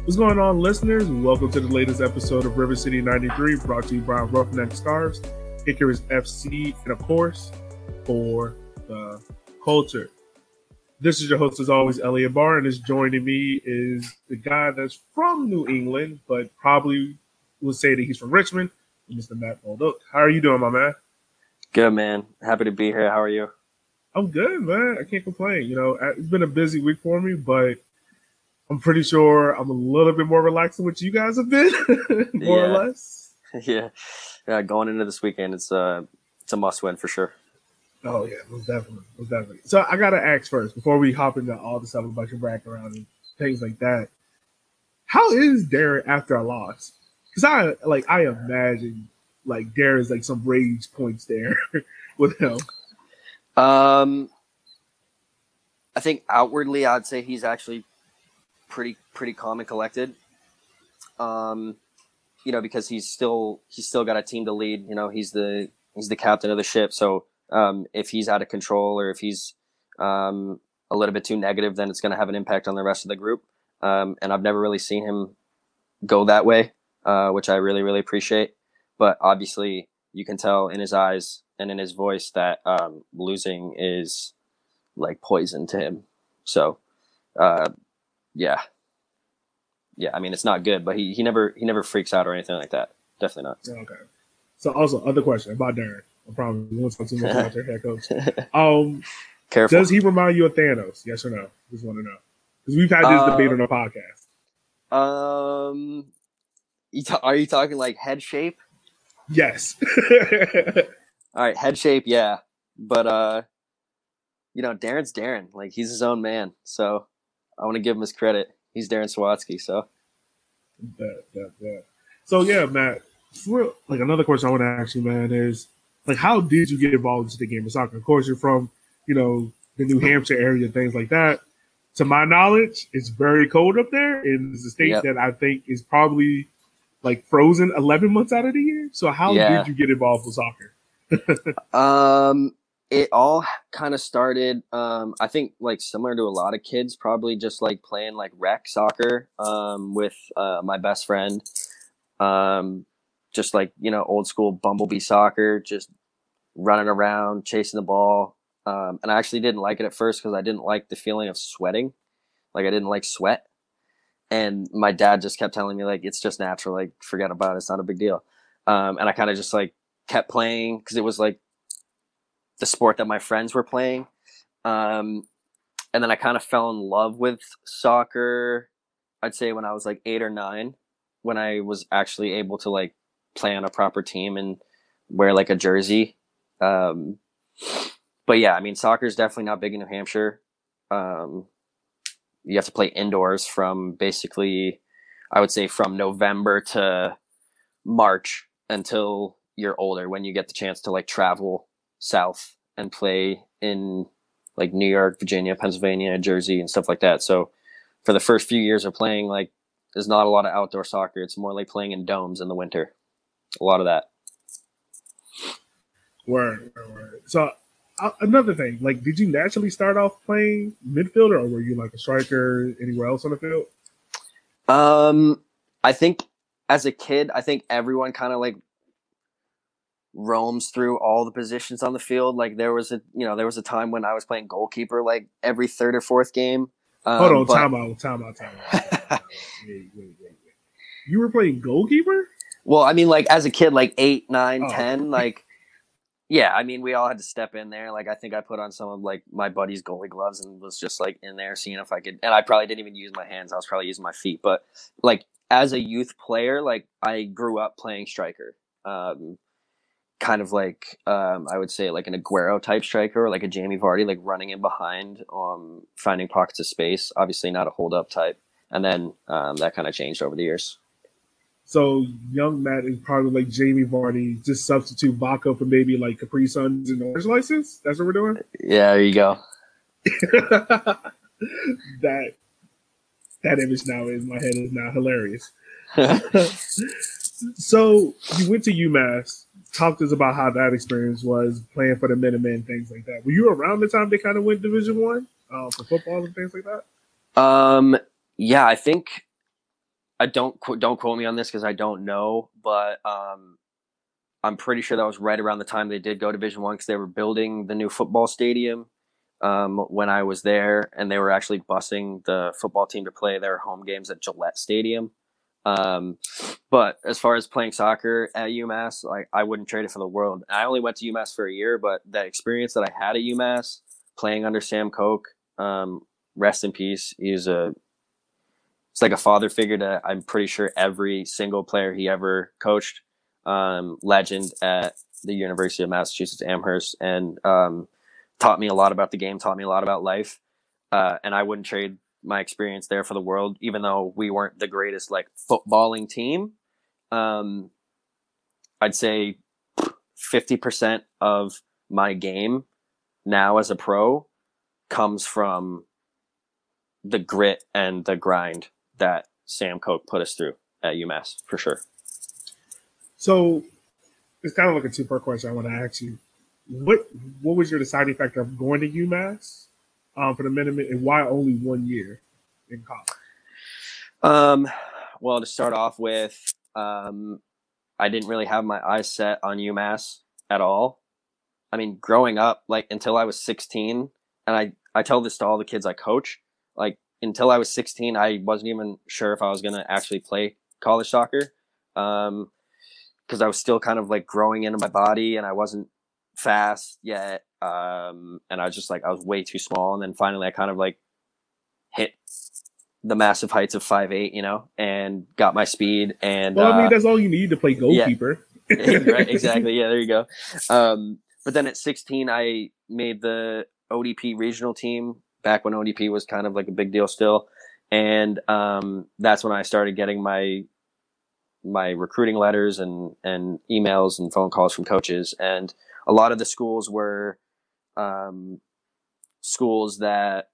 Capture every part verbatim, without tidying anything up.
What's going on, listeners? Welcome to the latest episode of River City ninety-three, brought to you by Roughneck Stars, Icarus F C, and of course, for the culture. This is your host, as always, Elliot Barr, and is joining me is the guy that's from New England, but probably will say that he's from Richmond, Mister Matt Bolduc. How are you doing, my man? Good, man. Happy to be here. How are you? I'm good, man. I can't complain. You know, it's been a busy week for me, but I'm pretty sure I'm a little bit more relaxed than what you guys have been, more yeah. or less. Yeah, yeah. Going into this weekend, it's a it's a must win for sure. Oh yeah, most definitely, most definitely. So I gotta ask first before we hop into all the stuff about your background and things like that. How is Darren after a loss? Because I like I imagine like Darren's like some rage points there with him. Um, I think outwardly, I'd say he's actually pretty pretty calm and collected. Um, you know, because he's still he's still got a team to lead. You know, he's the he's the captain of the ship. So um, if he's out of control or if he's um, a little bit too negative, then it's going to have an impact on the rest of the group. Um, and I've never really seen him go that way, uh, which I really really appreciate. But obviously, you can tell in his eyes and in his voice that um, losing is like poison to him. So. Uh, Yeah, yeah. I mean, it's not good, but he, he never he never freaks out or anything like that. Definitely not. Okay. So also, other question about Darren. I promise we won't talk too much about your head coach. Um, Careful. Does he remind you of Thanos? Yes or no? Just want to know because we've had this uh, debate on the podcast. Um, you ta- are you talking like head shape? Yes. All right, head shape, yeah. But uh, you know, Darren's Darren. Like he's his own man, so. I want to give him his credit. He's Darren Sawatsky, so. That, that, that. So, yeah, Matt, for, like another question I want to ask you, man, is like, how did you get involved into the game of soccer? Of course, you're from, you know, the New Hampshire area, things like that. To my knowledge, it's very cold up there. And it's a state yep. that I think is probably like frozen eleven months out of the year. So, how yeah. did you get involved with soccer? um, It all kind of started, um, I think, like similar to a lot of kids, probably just like playing like rec soccer um, with uh, my best friend. Um, just like, you know, old school bumblebee soccer, just running around, chasing the ball. Um, and I actually didn't like it at first because I didn't like the feeling of sweating. Like I didn't like sweat. And my dad just kept telling me, like, it's just natural. Like, forget about it. It's not a big deal. Um, and I kind of just like kept playing because it was like, the sport that my friends were playing. Um, and then I kind of fell in love with soccer, I'd say when I was like eight or nine, when I was actually able to like play on a proper team and wear like a jersey. Um, but yeah, I mean, soccer is definitely not big in New Hampshire. Um, you have to play indoors from basically, I would say from November to March until you're older, when you get the chance to like travel south and play in like New York, Virginia, Pennsylvania, Jersey, and stuff like that. So for the first few years of playing, like there's not a lot of outdoor soccer. It's more like playing in domes in the winter. A lot of that. Word, word, word. So uh, another thing, like, did you naturally start off playing midfielder, or were you like a striker anywhere else on the field? Um, I think as a kid, I think everyone kind of like roams through all the positions on the field. Like there was a, you know, there was a time when I was playing goalkeeper like every third or fourth game. Um, Hold on, but... time out, time out, time out. Time out. wait, wait, wait, wait. You were playing goalkeeper? Well, I mean, like as a kid, like eight, nine, oh. ten, like, yeah, I mean, we all had to step in there. Like, I think I put on some of like my buddy's goalie gloves and was just like in there seeing if I could, and I probably didn't even use my hands. I was probably using my feet, but like as a youth player, like I grew up playing striker. Um, kind of like um, I would say like an Aguero type striker or like a Jamie Vardy, like running in behind, um, finding pockets of space. Obviously not a hold up type. And then um, that kind of changed over the years. So young Matt is probably like Jamie Vardy, just substitute vodka for maybe like Capri Suns and orange license. That's what we're doing? Yeah, there you go. that that image now is my head is now hilarious. So you went to UMass. Talk to us about how that experience was playing for the Minutemen, things like that. Were you around the time they kind of went Division One uh, for football and things like that? Um, yeah, I think I don't don't quote me on this because I don't know, but um, I'm pretty sure that was right around the time they did go Division One because they were building the new football stadium um, when I was there, and they were actually busing the football team to play their home games at Gillette Stadium. Um, but as far as playing soccer at UMass, like I wouldn't trade it for the world. I only went to UMass for a year, but the experience that I had at UMass playing under Sam Koch, um, rest in peace. He's a it's like a father figure to I'm pretty sure every single player he ever coached. Um, legend at the University of Massachusetts Amherst, and um, taught me a lot about the game, taught me a lot about life, uh, and I wouldn't trade my experience there for the world, even though we weren't the greatest like footballing team. Um, I'd say fifty percent of my game now as a pro comes from the grit and the grind that Sam Koch put us through at UMass, for sure. So it's kind of like a two-part question I want to ask you. What what was your deciding factor of going to UMass um, for the minimum, and why only one year in college? Um, well, to start off with, um, I didn't really have my eyes set on UMass at all. I mean, growing up, like until I was sixteen, and I, I tell this to all the kids I coach, like until I was sixteen, I wasn't even sure if I was going to actually play college soccer. Um, because I was still kind of like growing into my body and I wasn't fast yet. Um, and I was just like, I was way too small. And then finally I kind of like hit the massive heights of five eight, you know, and got my speed. And well, I mean, uh, that's all you need to play goalkeeper. Yeah. Right, exactly. Yeah, there you go. Um, but then at sixteen, I made the O D P regional team back when O D P was kind of like a big deal still. And um, that's when I started getting my my recruiting letters and, and emails and phone calls from coaches. And a lot of the schools were um, schools that,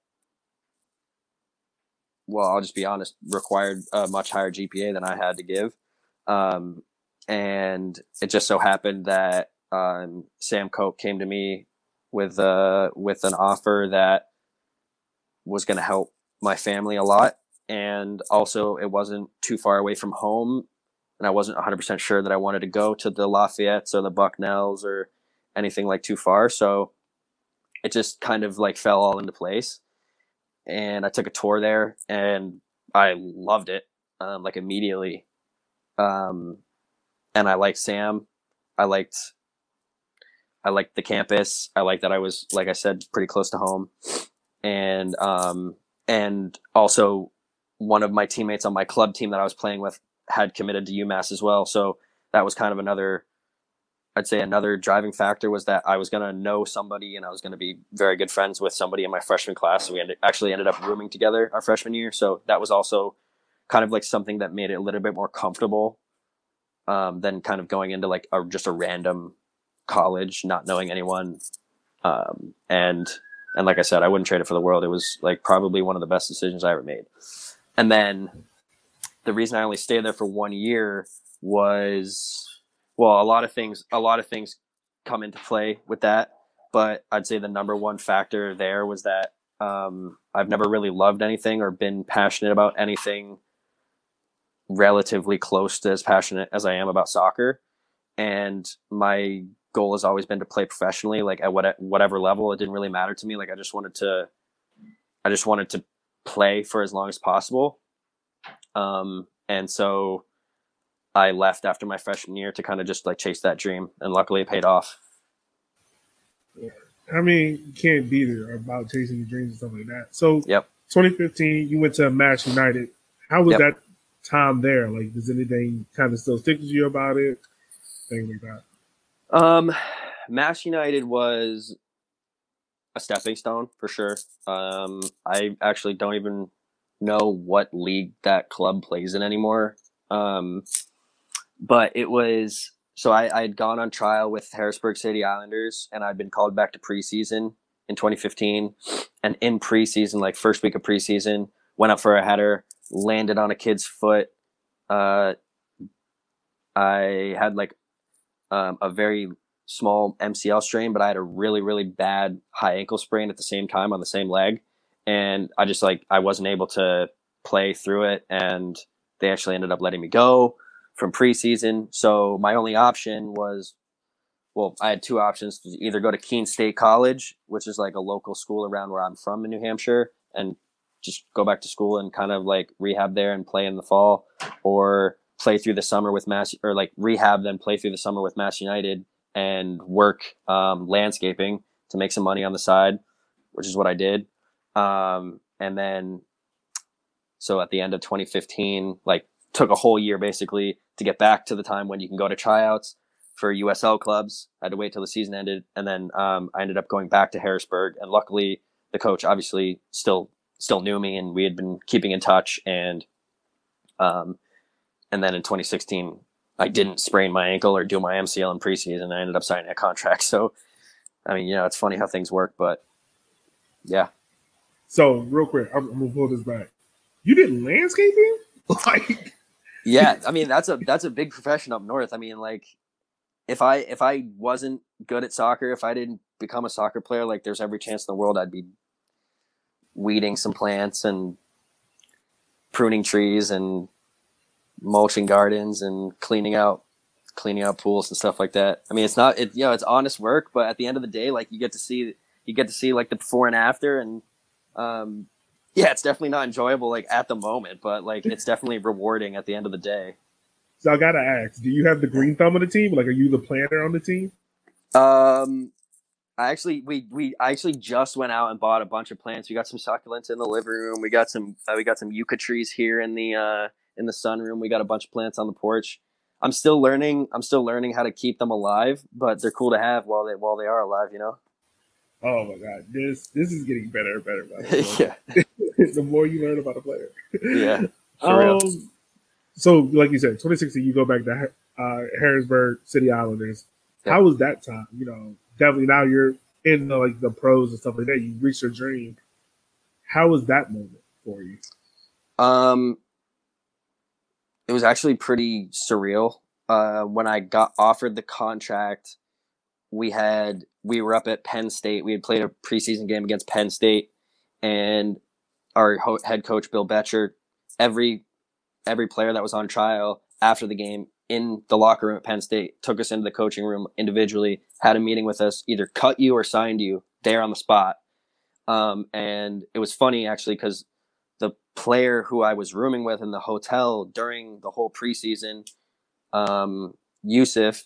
well, I'll just be honest, required a much higher G P A than I had to give. Um, and it just so happened that um, Sam Koch came to me with, uh, with an offer that was going to help my family a lot. And also it wasn't too far away from home. And I wasn't one hundred percent sure that I wanted to go to the Lafayettes or the Bucknells or anything like too far. So it just kind of like fell all into place. And I took a tour there and I loved it, um, like immediately. Um, and I liked Sam. I liked, I liked the campus. I liked that I was, like I said, pretty close to home. And, um, and also one of my teammates on my club team that I was playing with had committed to UMass as well. So that was kind of another, I'd say another driving factor was that I was going to know somebody and I was going to be very good friends with somebody in my freshman class. So we ended, actually ended up rooming together our freshman year. So that was also kind of like something that made it a little bit more comfortable um, than kind of going into like a, just a random college, not knowing anyone. Um, and, and like I said, I wouldn't trade it for the world. It was like probably one of the best decisions I ever made. And then the reason I only stayed there for one year was, well, a lot of things, a lot of things come into play with that. But I'd say the number one factor there was that um, I've never really loved anything or been passionate about anything relatively close to as passionate as I am about soccer. And my goal has always been to play professionally, like at what, whatever level. It didn't really matter to me. Like I just wanted to, I just wanted to play for as long as possible. Um, and so I left after my freshman year to kind of just like chase that dream, and luckily it paid off. I mean, you can't beat it about chasing your dreams and stuff like that. So, yep. twenty fifteen, you went to Mass United. How was Yep. that time there? Like, does anything kind of still stick with you about it? Things like that. Um, Mass United was a stepping stone for sure. Um, I actually don't even know what league that club plays in anymore. Um, but it was, so I, I had gone on trial with Harrisburg City Islanders and I'd been called back to preseason in twenty fifteen. And in preseason, like first week of preseason, went up for a header, landed on a kid's foot. Uh, I had like um, a very small M C L strain, but I had a really, really bad high ankle sprain at the same time on the same leg. And I just like, I wasn't able to play through it. And they actually ended up letting me go from preseason. So my only option was, well, I had two options to either go to Keene State College, which is like a local school around where I'm from in New Hampshire, and just go back to school and kind of like rehab there and play in the fall, or play through the summer with Mass, or like rehab, then play through the summer with Mass United and work um, landscaping to make some money on the side, which is what I did. Um, and then, so at the end of twenty fifteen, like took a whole year basically to get back to the time when you can go to tryouts for U S L clubs. I had to wait till the season ended. And then um, I ended up going back to Harrisburg, and luckily the coach obviously still, still knew me, and we had been keeping in touch. And, um, and then in twenty sixteen, I didn't sprain my ankle or do my M C L in preseason. I ended up signing a contract. So, I mean, you know, it's funny how things work, but yeah. So real quick, I'm, I'm gonna pull this back. You did landscaping? Like, yeah, I mean, that's a, that's a big profession up north. I mean, like, if I, if I wasn't good at soccer, if I didn't become a soccer player, like there's every chance in the world I'd be weeding some plants and pruning trees and mulching gardens and cleaning out cleaning out pools and stuff like that. I mean, it's not, it, you know, it's honest work, but at the end of the day, like you get to see, you get to see like the before and after. And, um, yeah, it's definitely not enjoyable like at the moment, but like, it's definitely rewarding at the end of the day. So I got to ask, do you have the green thumb on the team? Like, are you the planter on the team? Um, I actually, we, we I actually just went out and bought a bunch of plants. We got some succulents in the living room. We got some, uh, we got some yucca trees here in the, uh, in the sunroom. We got a bunch of plants on the porch. I'm still learning. I'm still learning how to keep them alive, but they're cool to have while they, while they are alive, you know? Oh my God. This, this is getting better and better. By the Yeah. The more you learn about a player. Yeah. Um, so like you said, twenty sixteen, you go back to uh, Harrisburg City Islanders. Yep. How was that time? You know, definitely now you're in the, like the pros and stuff like that. You reached your dream. How was that moment for you? Um, it was actually pretty surreal. Uh, when I got offered the contract, we had, we were up at Penn State. We had played a preseason game against Penn State, and our ho- head coach, Bill Betcher, every, every player that was on trial after the game in the locker room at Penn State took us into the coaching room individually, had a meeting with us, either cut you or signed you there on the spot. Um, and it was funny actually, because the player who I was rooming with in the hotel during the whole preseason, um, Yusuf,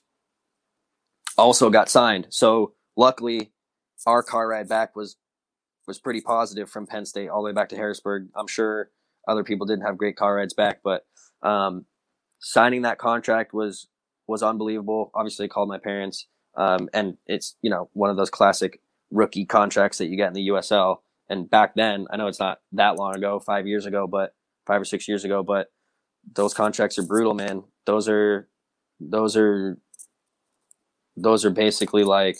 also got signed. So luckily our car ride back was, was pretty positive from Penn State all the way back to Harrisburg. I'm sure other people didn't have great car rides back, but, um, signing that contract was, was unbelievable. Obviously I called my parents. Um, and it's, you know, one of those classic rookie contracts that you get in the U S L. And back then, I know it's not that long ago, five years ago, but five or six years ago, but those contracts are brutal, man. Those are, those are, those are basically like,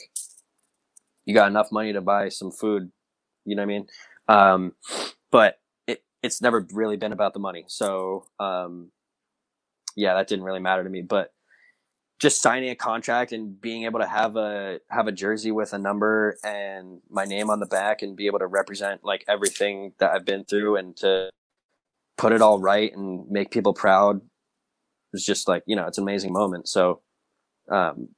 you got enough money to buy some food. You know what I mean? Um, but it, it's never really been about the money. So, um, yeah, that didn't really matter to me, but just signing a contract and being able to have a, have a jersey with a number and my name on the back and be able to represent like everything that I've been through and to put it all right and make people proud was just like, you know, it's an amazing moment. So, um,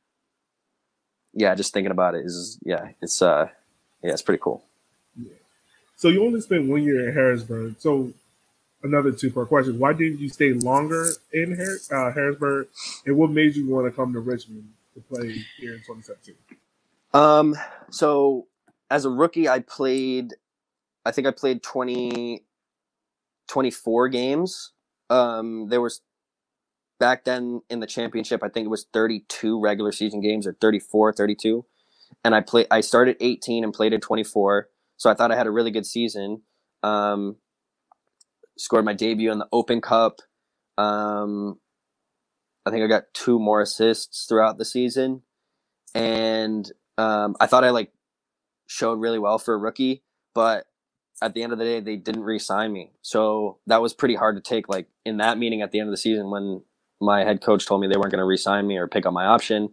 yeah, just thinking about it is, yeah, it's, uh, yeah, it's pretty cool. Yeah. So you only spent one year in Harrisburg. So another two-part question. Why didn't you stay longer in Har- uh, Harrisburg? And what made you want to come to Richmond to play here in twenty seventeen? Um, so as a rookie, I played, I think I played twenty, twenty-four games. Um, there was back then in the championship, I think it was thirty-two regular season games or thirty-four, thirty-two. And I played, I started eighteen and played at twenty-four. So I thought I had a really good season. Um, scored my debut in the Open Cup. Um, I think I got two more assists throughout the season. And, um, I thought I like showed really well for a rookie, but at the end of the day, they didn't re-sign me. So that was pretty hard to take. Like in that meeting at the end of the season, when my head coach told me they weren't going to re-sign me or pick up my option,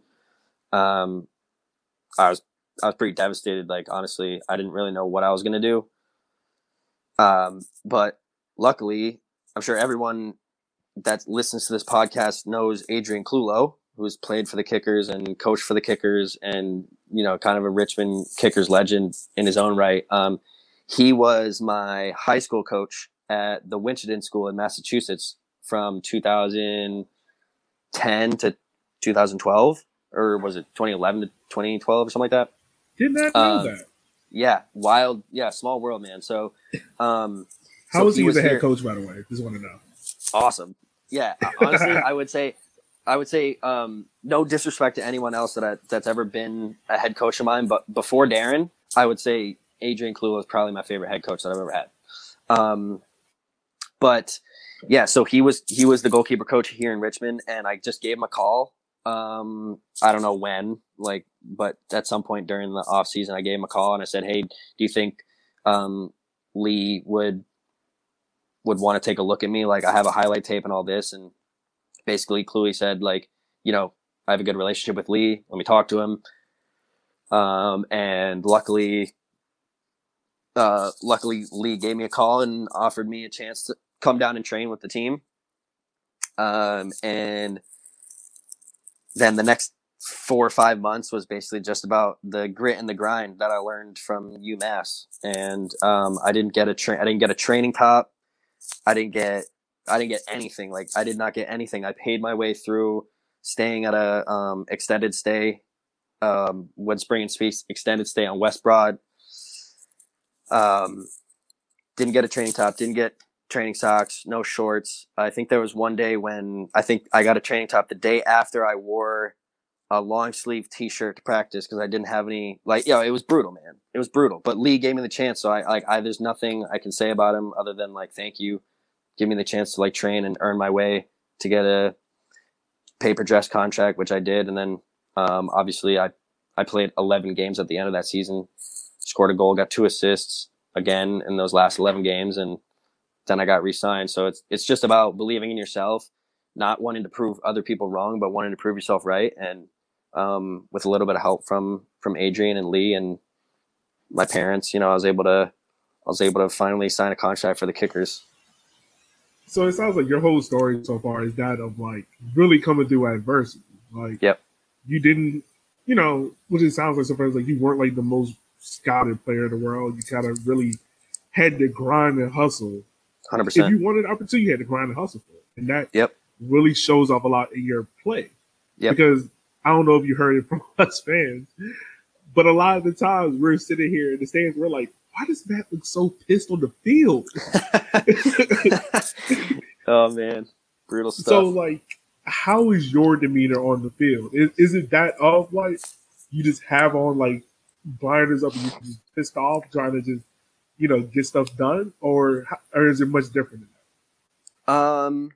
um, I was, I was pretty devastated. Like, honestly, I didn't really know what I was going to do. Um, but luckily, I'm sure everyone that listens to this podcast knows Adrian Clulo, who's played for the Kickers and coached for the Kickers, and you know, kind of a Richmond Kickers legend in his own right. Um, he was my high school coach at the Winchendon School in Massachusetts from two thousand ten to two thousand twelve, or was it twenty eleven to twenty twelve or something like that? Did not know um, that. Yeah, wild. Yeah, small world, man. So, um, how so was he, he as a head here. coach, by the way? Just want to know. Awesome. Yeah, honestly, I would say, I would say, um, no disrespect to anyone else that I, that's ever been a head coach of mine, but before Darren, I would say Adrian Clulo is probably my favorite head coach that I've ever had. Um, but yeah, so he was he was the goalkeeper coach here in Richmond, and I just gave him a call. Um, I don't know when, like, but at some point during the off season, I gave him a call and I said, "Hey, do you think um, Lee would?" would want to take a look at me. Like, I have a highlight tape and all this. And basically Cluey said, like, you know, I have a good relationship with Lee. Let me talk to him. Um, and luckily, uh, luckily Lee gave me a call and offered me a chance to come down and train with the team. Um, and then the next four or five months was basically just about the grit and the grind that I learned from UMass. And, um, I didn't get a tra- I didn't get a training top. I didn't get, I didn't get anything. Like, I did not get anything. I paid my way through staying at a um, extended stay, um, Woodspring and Speaks extended stay on West Broad. Um, didn't get a training top, didn't get training socks, no shorts. I think there was one day when I think I got a training top the day after I wore a long sleeve t-shirt to practice because I didn't have any, like, you know, it was brutal, man. It was brutal. But Lee gave me the chance, so I like I there's nothing I can say about him other than like thank you. Give me the chance to like train and earn my way to get a paper dress contract, which I did, and then um, obviously I I played eleven games at the end of that season, scored a goal, got two assists again in those last eleven games, and then I got re-signed. So it's it's just about believing in yourself, not wanting to prove other people wrong, but wanting to prove yourself right. And um, with a little bit of help from from Adrian and Lee and my parents, you know, I was able to I was able to finally sign a contract for the Kickers. So it sounds like your whole story so far is that of like really coming through adversity. Like, yep, you didn't, you know, which it sounds like sometimes like you weren't like the most scouted player in the world. You kind of really had to grind and hustle. one hundred percent. If you wanted an opportunity, you had to grind and hustle for it, and that yep. really shows off a lot in your play. Yep. Because I don't know if you heard it from us fans, but a lot of the times we're sitting here in the stands, we're like, why does Matt look so pissed on the field? Oh, man. Brutal stuff. So, like, how is your demeanor on the field? Is, is it that of, like, you just have on, like, blinders up and you're just pissed off trying to just, you know, get stuff done? Or, or is it much different than that? Um...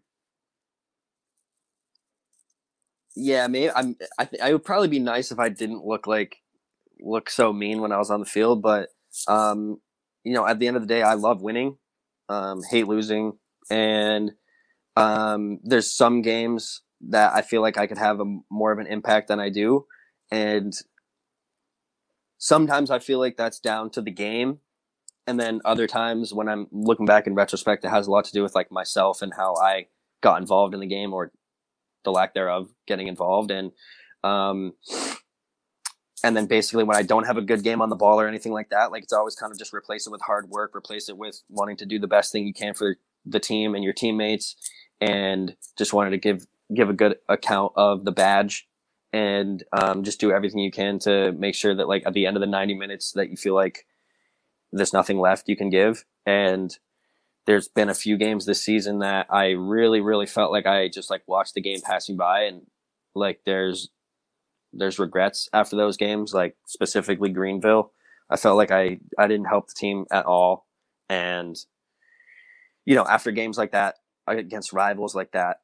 Yeah, maybe I'm. I th- I would probably be nice if I didn't look like look so mean when I was on the field, but um, you know, at the end of the day, I love winning, um, hate losing, and um, there's some games that I feel like I could have a more of an impact than I do, and sometimes I feel like that's down to the game, and then other times when I'm looking back in retrospect, it has a lot to do with like myself and how I got involved in the game or the lack thereof getting involved. And, um, and then basically when I don't have a good game on the ball or anything like that, like it's always kind of just replace it with hard work, replace it with wanting to do the best thing you can for the team and your teammates. And just wanted to give, give a good account of the badge and, um, just do everything you can to make sure that like at the end of the ninety minutes that you feel like there's nothing left you can give. And there's been a few games this season that I really, really felt like I just like watched the game passing by, and like there's there's regrets after those games, like specifically Greenville. I felt like I, I didn't help the team at all. And, you know, after games like that, against rivals like that,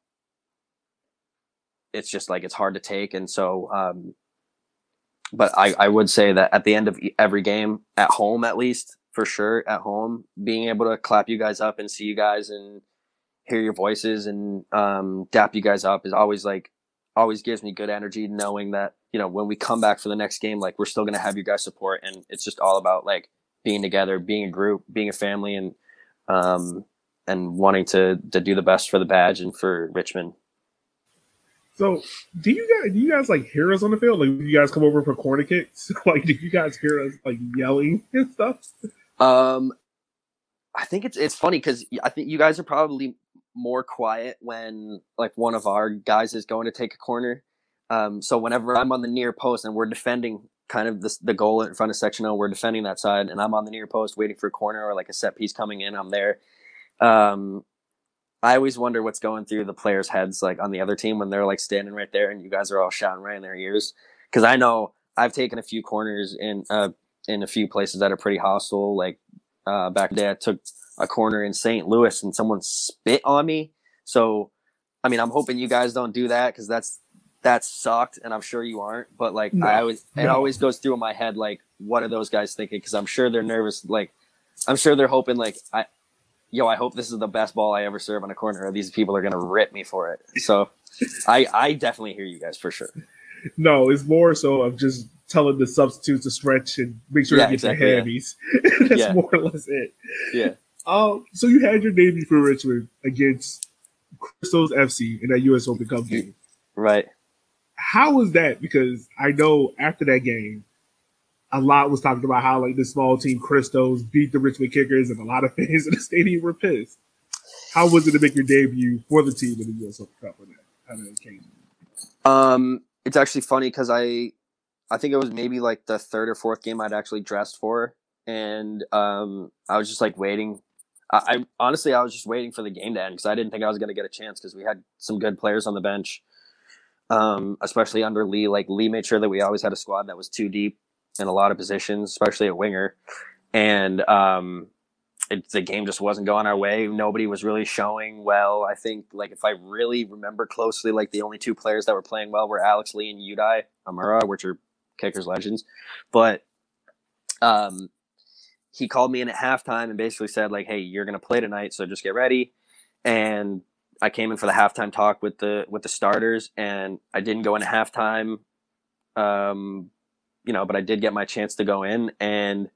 it's just like it's hard to take. And so, um, but I, I would say that at the end of every game, at home at least, for sure, at home, being able to clap you guys up and see you guys and hear your voices and um, dap you guys up is always like, always gives me good energy knowing that, you know, when we come back for the next game, like we're still going to have you guys support. And it's just all about like being together, being a group, being a family. And, um, and wanting to to do the best for the badge and for Richmond. So, do you guys do you guys like hear us on the field? Like, do you guys come over for corner kicks? Like, do you guys hear us like yelling and stuff? Um, I think it's it's funny because I think you guys are probably more quiet when like one of our guys is going to take a corner. Um, so whenever I'm on the near post and we're defending kind of this, the goal in front of section O, we're defending that side, and I'm on the near post waiting for a corner or like a set piece coming in, I'm there. Um, I always wonder what's going through the players' heads, like on the other team when they're like standing right there and you guys are all shouting right in their ears. Because I know I've taken a few corners in uh, in a few places that are pretty hostile. Like uh, back in the day, I took a corner in Saint Louis and someone spit on me. So, I mean, I'm hoping you guys don't do that because that's that sucked, and I'm sure you aren't. But like, no, I always no. it always goes through my head like, what are those guys thinking? Because I'm sure they're nervous. Like, I'm sure they're hoping like I. Yo, I hope this is the best ball I ever serve on a corner, or these people are going to rip me for it. So I, I definitely hear you guys for sure. No, it's more so of just telling the substitutes to stretch and make sure yeah, they get exactly, their hammies. Yeah. That's yeah. more or less it. Yeah. Um, so you had your debut for Richmond against Crystals F C in that U S Open Cup game. Right. How was that? Because I know after that game, a lot was talking about how like the small team Crystals beat the Richmond Kickers, and a lot of fans in the stadium were pissed. How was it to make your debut for the team in the U S Open Cup on that kind of occasion? Um, it's actually funny because I, I think it was maybe like the third or fourth game I'd actually dressed for, and um, I was just like waiting. I, I honestly I was just waiting for the game to end because I didn't think I was going to get a chance because we had some good players on the bench, um, especially under Lee. Like Lee made sure that we always had a squad that was too deep in a lot of positions, especially at winger. And um, it, the game just wasn't going our way. Nobody was really showing well. I think, like, if I really remember closely, like, the only two players that were playing well were Alex Lee and Udai Amura, which are Kickers legends. But um, he called me in at halftime and basically said, like, hey, you're going to play tonight, so just get ready. And I came in for the halftime talk with the with the starters, and I didn't go into halftime um you know, but I did get my chance to go in. And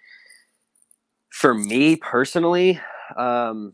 for me personally, um,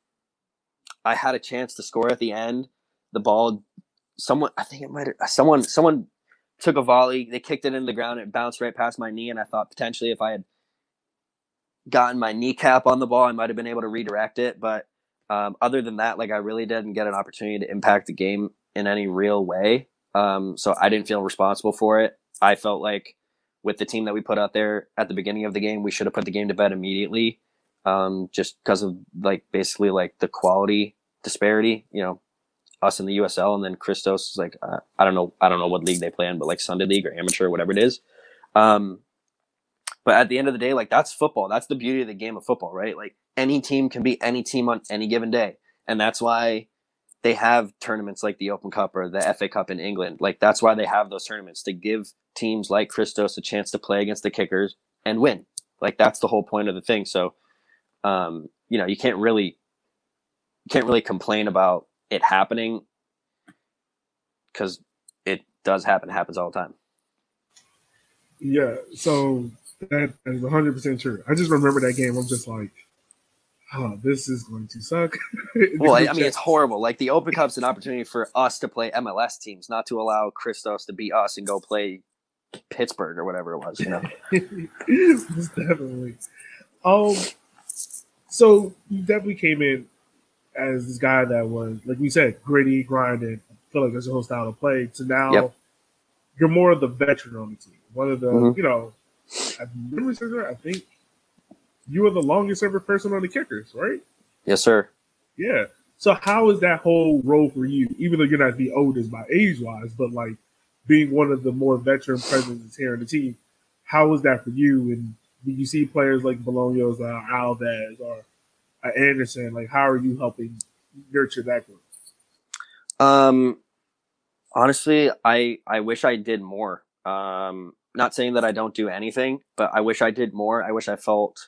I had a chance to score at the end. The ball, someone, I think it might have, someone, someone took a volley. They kicked it into the ground. It bounced right past my knee. And I thought potentially if I had gotten my kneecap on the ball, I might have been able to redirect it. But um, other than that, like I really didn't get an opportunity to impact the game in any real way. Um, so I didn't feel responsible for it. I felt like with the team that we put out there at the beginning of the game, we should have put the game to bed immediately, um, just because of like basically like the quality disparity. You know, us in the U S L, and then Christos is like uh, I don't know, I don't know what league they play in, but like Sunday League or amateur, or whatever it is. Um, but at the end of the day, like that's football. That's the beauty of the game of football, right? Like any team can beat any team on any given day, and that's why they have tournaments like the Open Cup or the F A Cup in England. Like that's why they have those tournaments to give teams like Christos a chance to play against the Kickers and win. Like that's the whole point of the thing. So, um, you know, you can't really, you can't really complain about it happening because it does happen. It happens all the time. Yeah. So that is one hundred percent true. I just remember that game. I'm just like, oh, this is going to suck. Well, I mean, it's horrible. Like the Open Cup's an opportunity for us to play M L S teams, not to allow Christos to beat us and go play Pittsburgh or whatever it was, you know. Definitely. Um, so you definitely came in as this guy that was, like we said, gritty, grinded. I feel like there's a whole style of play. So now yep. you're more of the veteran on the team. One of the, mm-hmm. you know, I remember, I think you were the longest ever person on the Kickers, right? Yes, sir. Yeah. So how is that whole role for you? Even though you're not the oldest by age wise, but like being one of the more veteran presences here on the team, how was that for you? And did you see players like Bolaños, uh, Alves, or uh, Anderson? Like, how are you helping nurture that group? Um, honestly, I I wish I did more. Um, not saying that I don't do anything, but I wish I did more. I wish I felt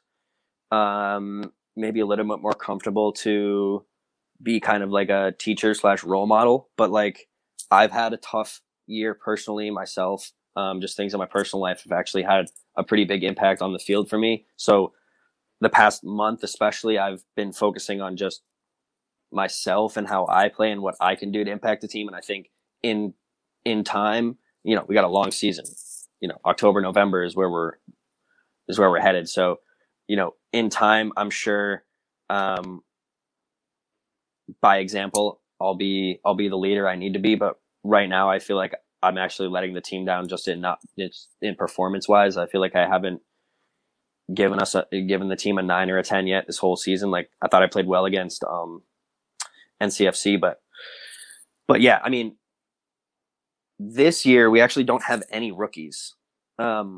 um maybe a little bit more comfortable to be kind of like a teacher slash role model. But like, I've had a tough year personally myself. Um, just things in my personal life have actually had a pretty big impact on the field for me. So the past month, especially, I've been focusing on just myself and how I play and what I can do to impact the team. And I think in in time, you know, we got a long season. You know, October, November is where we're is where we're headed. So, you know, in time, I'm sure um, by example, I'll be I'll be the leader I need to be. But right now, I feel like I'm actually letting the team down just in not it's in performance wise. I feel like I haven't given us a, given the team a nine or a ten yet this whole season. Like I thought I played well against um, N C F C, but but yeah, I mean, this year we actually don't have any rookies. Um,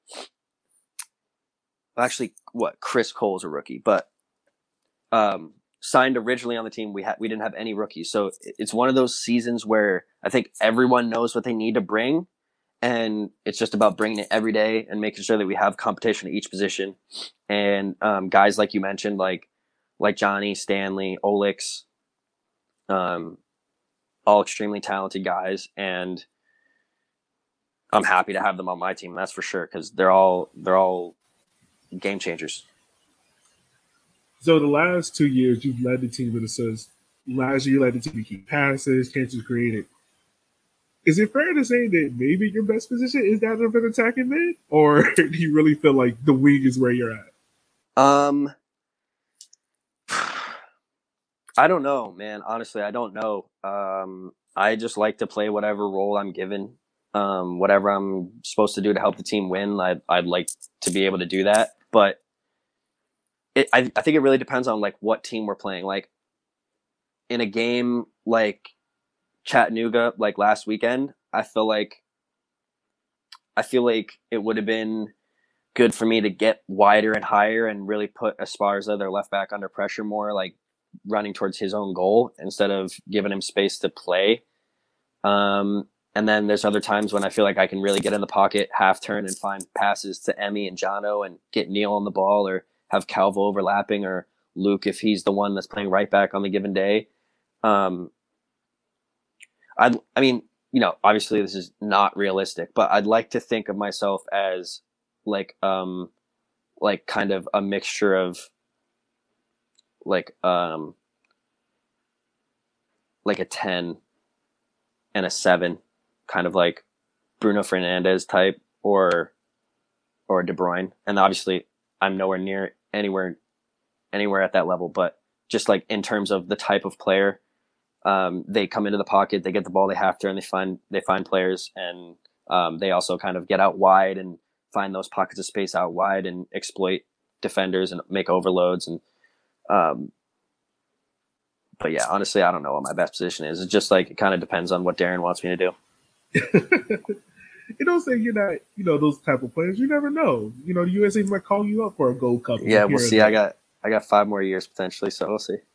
actually, what Chris Cole's a rookie, but um, signed originally on the team, we had we didn't have any rookies. So it's one of those seasons where I think everyone knows what they need to bring, and it's just about bringing it every day and making sure that we have competition at each position. And um, guys like you mentioned, like like Johnny, Stanley, Olix, um, all extremely talented guys, and I'm happy to have them on my team. That's for sure, because they're all they're all game changers. So the last two years, you've led the team with assists. Last year, you led the team to keep passes, chances created. Is it fair to say that maybe your best position is that of an attacking mid, or do you really feel like the wing is where you're at? Um, I don't know, man. Honestly, I don't know. Um, I just like to play whatever role I'm given. Um, whatever I'm supposed to do to help the team win, I'd, I'd like to be able to do that. But it, I, I think it really depends on like what team we're playing. Like in a game like Chattanooga, like last weekend, I feel like I feel like it would have been good for me to get wider and higher and really put Esparza, their left back, under pressure more, like running towards his own goal instead of giving him space to play. Um, and then there's other times when I feel like I can really get in the pocket, half turn, and find passes to Emmy and Jono and get Neil on the ball, or have Calvo overlapping, or Luke if he's the one that's playing right back on the given day. Um, I I mean, you know, obviously this is not realistic, but I'd like to think of myself as like um like kind of a mixture of like um like a ten and a seven, kind of like Bruno Fernandes type, or or De Bruyne. And obviously I'm nowhere near anywhere anywhere at that level, but just like in terms of the type of player, um, they come into the pocket, they get the ball, they half turn, they find they find players, and um, they also kind of get out wide and find those pockets of space out wide and exploit defenders and make overloads. And um, but yeah, honestly, I don't know what my best position is. It's just like it kind of depends on what Darren wants me to do. You don't say you're not, you know, those type of players. You never know. You know, the U S A might call you up for a Gold Cup. Yeah, we'll see. I got I got five more years potentially, so we'll see.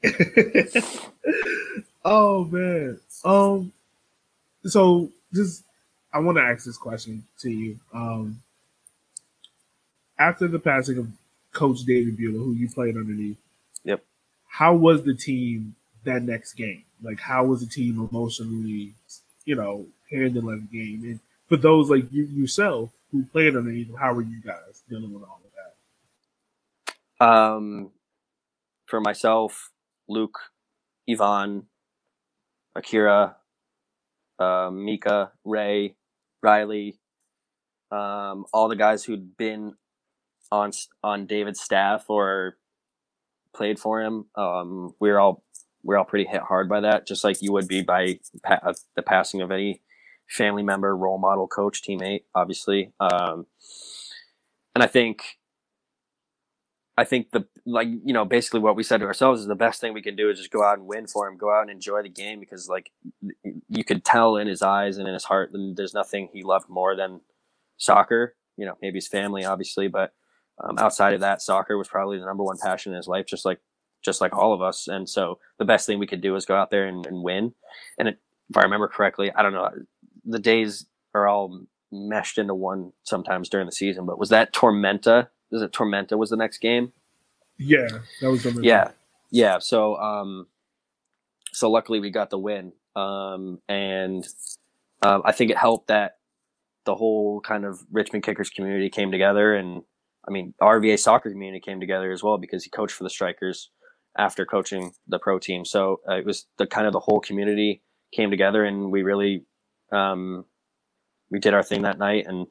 Oh man. Um. So just, I want to ask this question to you. Um. After the passing of Coach David Buehler, who you played underneath, yep. How was the team that next game? Like, how was the team emotionally, you know, handling the game? And for those like you yourself who played underneath, how were you guys dealing with all of that? Um, for myself, Luke, Yvonne, Akira, uh, Mika, Ray, Riley, um, all the guys who'd been on on David's staff or played for him. Um, we we're all we we're all pretty hit hard by that, just like you would be by pa- the passing of any family member, role model, coach, teammate, obviously. Um, and I think, I think the like you know basically what we said to ourselves is the best thing we can do is just go out and win for him, go out and enjoy the game, because like you could tell in his eyes and in his heart that there's nothing he loved more than soccer. You know, maybe his family, obviously, but um, outside of that, soccer was probably the number one passion in his life, just like just like all of us. And so the best thing we could do is go out there and, and win. And it, if I remember correctly, I don't know, the days are all meshed into one sometimes during the season, but was that Tormenta? Is it Tormenta was the next game? Yeah, that was the yeah, yeah. So, um, so luckily we got the win, um, and um, I think it helped that the whole kind of Richmond Kickers community came together, and I mean, the R V A soccer community came together as well because he coached for the Strikers after coaching the pro team. So uh, it was the kind of the whole community came together, and we really um, we did our thing that night. And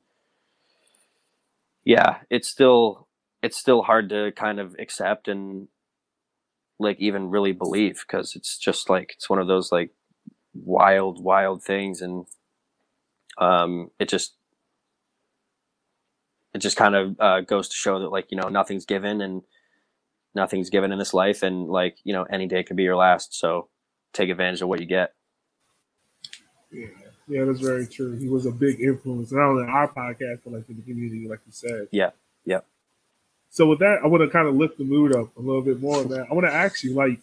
yeah, it's still it's still hard to kind of accept and like even really believe, because it's just like it's one of those like wild, wild things, and um, it just it just kind of uh, goes to show that like you know nothing's given and nothing's given in this life, and like you know any day could be your last. So take advantage of what you get. Yeah, yeah, that's very true. He was a big influence, not only on our podcast, but like in the community, like you said. Yeah, yeah. So with that, I want to kind of lift the mood up a little bit more, man. I want to ask you, like,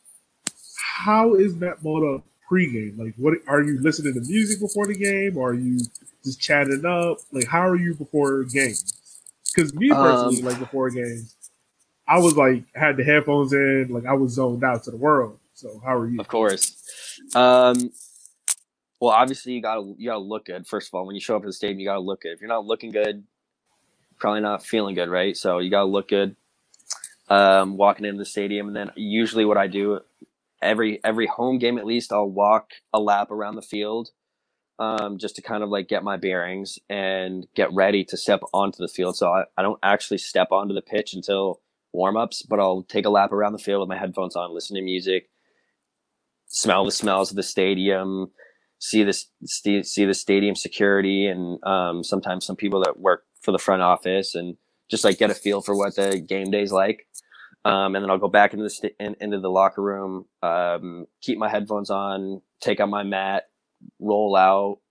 how is Matt Mota pregame? Like, what are you listening to music before the game, or are you just chatting up? Like, how are you before games? Because me personally, um, like before games, I was like had the headphones in, like I was zoned out to the world. So how are you? Of course. Um, well, obviously you gotta you gotta look good. First of all, when you show up at the stadium, you gotta look good. If you're not looking good, probably not feeling good, right? So you gotta look good. Um, walking into the stadium, and then usually what I do every every home game at least, I'll walk a lap around the field, um, just to kind of like get my bearings and get ready to step onto the field. So I, I don't actually step onto the pitch until warm-ups, but I'll take a lap around the field with my headphones on, listen to music, smell the smells of the stadium, see this see the stadium security, and um, sometimes some people that work for the front office, and just like get a feel for what the game day's like. Um, and then I'll go back into the st- in, into the locker room, um, keep my headphones on, take on my mat, roll out,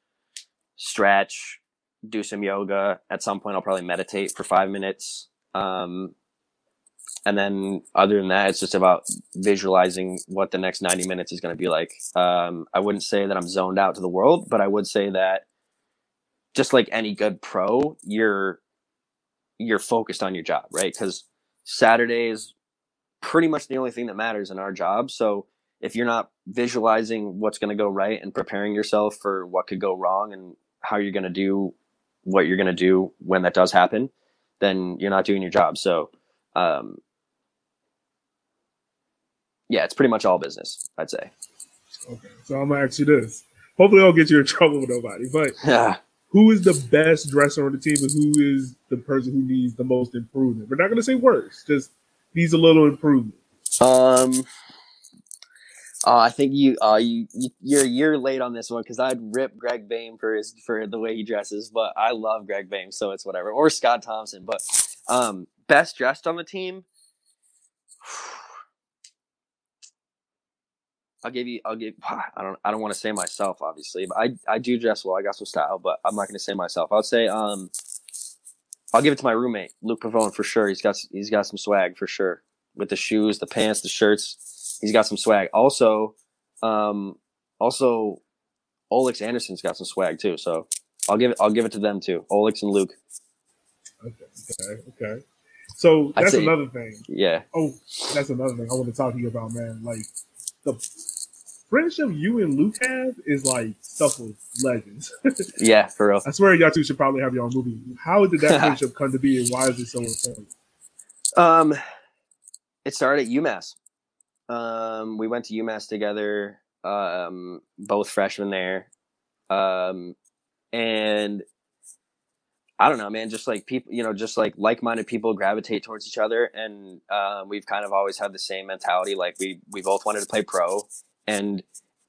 stretch, do some yoga. At some point, I'll probably meditate for five minutes. Um, and then other than that, it's just about visualizing what the next ninety minutes is going to be like. Um, I wouldn't say that I'm zoned out to the world, but I would say that just like any good pro, you're you're focused on your job, right? Because Saturday is pretty much the only thing that matters in our job. So if you're not visualizing what's going to go right and preparing yourself for what could go wrong and how you're going to do what you're going to do when that does happen, then you're not doing your job. So, um, yeah, it's pretty much all business, I'd say. Okay, so I'm going to ask you this. Hopefully I'll get you in trouble with nobody, but who is the best dresser on the team, and who is the person who needs the most improvement? We're not going to say worse, just needs a little improvement. Um, uh, I think you, uh, you, you, you're a year late on this one, because I'd rip Greg Bame for his for the way he dresses, but I love Greg Bame, so it's whatever. Or Scott Thompson, but um, best dressed on the team. I'll give you. I'll give. I don't. I don't want to say myself, obviously, but I. I do dress well. I got some style, but I'm not going to say myself. I'll say. Um. I'll give it to my roommate, Luke Pavone, for sure. He's got. He's got some swag for sure, with the shoes, the pants, the shirts. He's got some swag. Also, um, also, Olix Anderson's got some swag too. So I'll give it. I'll give it to them too, Olix and Luke. Okay. Okay. Okay. So that's say, another thing. Yeah. Oh, that's another thing I want to talk to you about, man. Like the friendship you and Luke have is like stuff with legends. Yeah, for real. I swear y'all two should probably have your own movie. How did that friendship come to be, and why is it so important? Um, it started at UMass. Um, we went to UMass together, um, both freshmen there. Um, and I don't know, man, just like people, you know, just like like-minded people gravitate towards each other. And, uh, we've kind of always had the same mentality. Like we, we both wanted to play pro, and,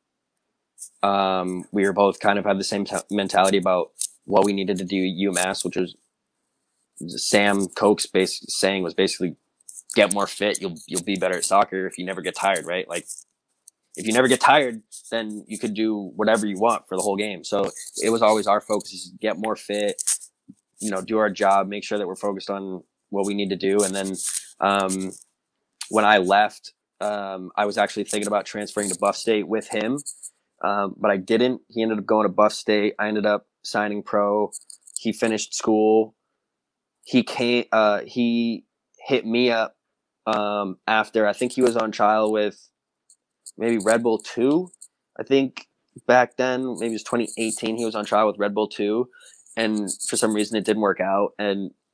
um, we were both kind of had the same t- mentality about what we needed to do at UMass, which was Sam Koch's base saying was basically get more fit. You'll, you'll be better at soccer if you never get tired, right? Like if you never get tired, then you could do whatever you want for the whole game. So it was always our focus is get more fit, you know, do our job, make sure that we're focused on what we need to do. And then, um, when I left, um, I was actually thinking about transferring to Buff State with him. Um, but I didn't. He ended up going to Buff State. I ended up signing pro. He finished school. He came, uh, he hit me up, um, after, I think he was on trial with maybe Red Bull two. I think back then, maybe it was twenty eighteen. He was on trial with Red Bull two. And for some reason it didn't work out. And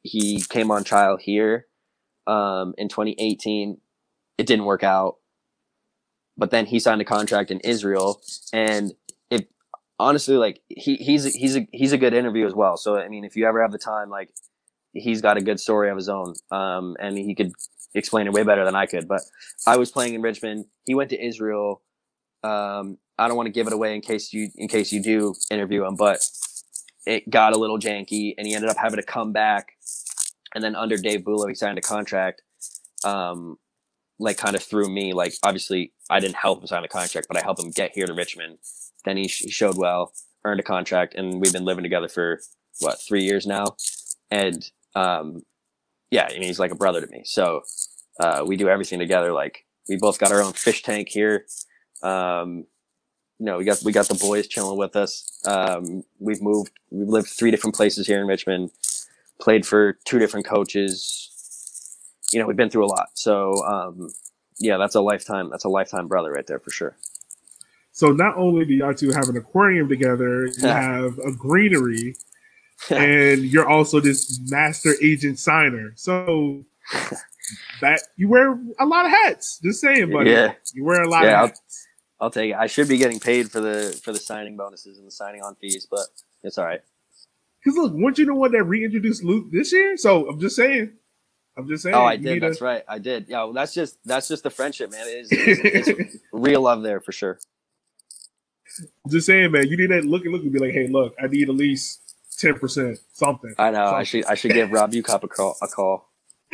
he came on trial here um, in twenty eighteen. It didn't work out. But then he signed a contract in Israel, and it honestly, like he he's he's a he's a good interview as well. So I mean, if you ever have the time, like he's got a good story of his own, um, and he could explain it way better than I could. But I was playing in Richmond. He went to Israel. Um, I don't want to give it away in case you in case you do interview him, but it got a little janky, and he ended up having to come back. And then under Dave Bulow, he signed a contract. Um, like kind of through me, like obviously I didn't help him sign a contract, but I helped him get here to Richmond. Then he, sh- he showed well, earned a contract, and we've been living together for what, three years now. And um, yeah, I mean, he's like a brother to me. So uh, we do everything together. Like we both got our own fish tank here. Um, you know, we got, we got the boys chilling with us. Um, we've moved, we've lived three different places here in Richmond, played for two different coaches. You know, we've been through a lot. So, um, yeah, that's a lifetime. That's a lifetime brother right there for sure. So not only do y'all two have an aquarium together, you have a greenery, and you're also this master agent signer. So that you wear a lot of hats. Just saying, buddy. Yeah. You wear a lot yeah, of hats. I'll, I'll take it. I should be getting paid for the for the signing bonuses and the signing on fees, but it's all right. Because look, weren't you the one that reintroduced Luke this year? So I'm just saying. I'm just saying. Oh, I did. That's a... right. I did. Yeah, well, that's just that's just the friendship, man. It is, it's, it's real love there for sure. I'm just saying, man. You need that look and look and be like, hey, look, I need at least ten percent something. I know. Something. I should I should give Rob Ucop a call. A call.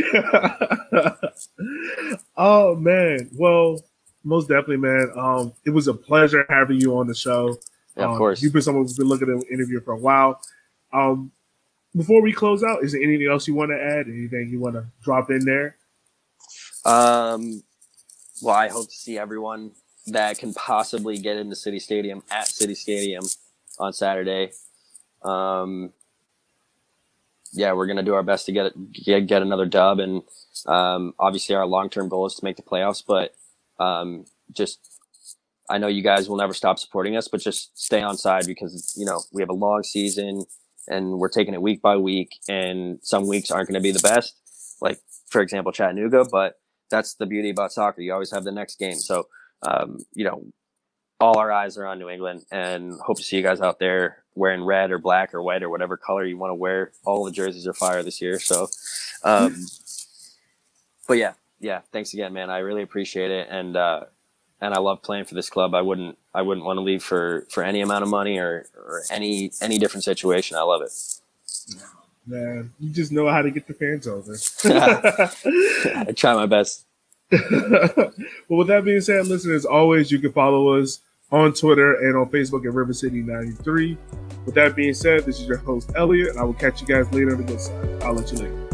Oh man. Well, most definitely, man. Um, it was a pleasure having you on the show. Yeah, um, of course. You've been someone who's been looking at the interview for a while. Um. Before we close out, is there anything else you want to add? Anything you want to drop in there? Um, well, I hope to see everyone that can possibly get into City Stadium at City Stadium on Saturday. Um, yeah, we're gonna do our best to get it, get, get another dub, and um, obviously our long-term goal is to make the playoffs. But um, just, I know you guys will never stop supporting us, but just stay on side because you know we have a long season. And we're taking it week by week, and some weeks aren't going to be the best, like, for example, Chattanooga, but that's the beauty about soccer. You always have the next game. So, um, you know, all our eyes are on New England, and hope to see you guys out there wearing red or black or white or whatever color you want to wear. All the jerseys are fire this year. So, um, but yeah, yeah, thanks again, man. I really appreciate it. And, uh, and I love playing for this club. I wouldn't, I wouldn't want to leave for, for any amount of money or, or any, any different situation. I love it. Man, you just know how to get the fans over. I try my best. Well, with that being said, listen, as always, you can follow us on Twitter and on Facebook at River City ninety-three. With that being said, this is your host, Elliot, and I will catch you guys later on the good side. I'll let you later.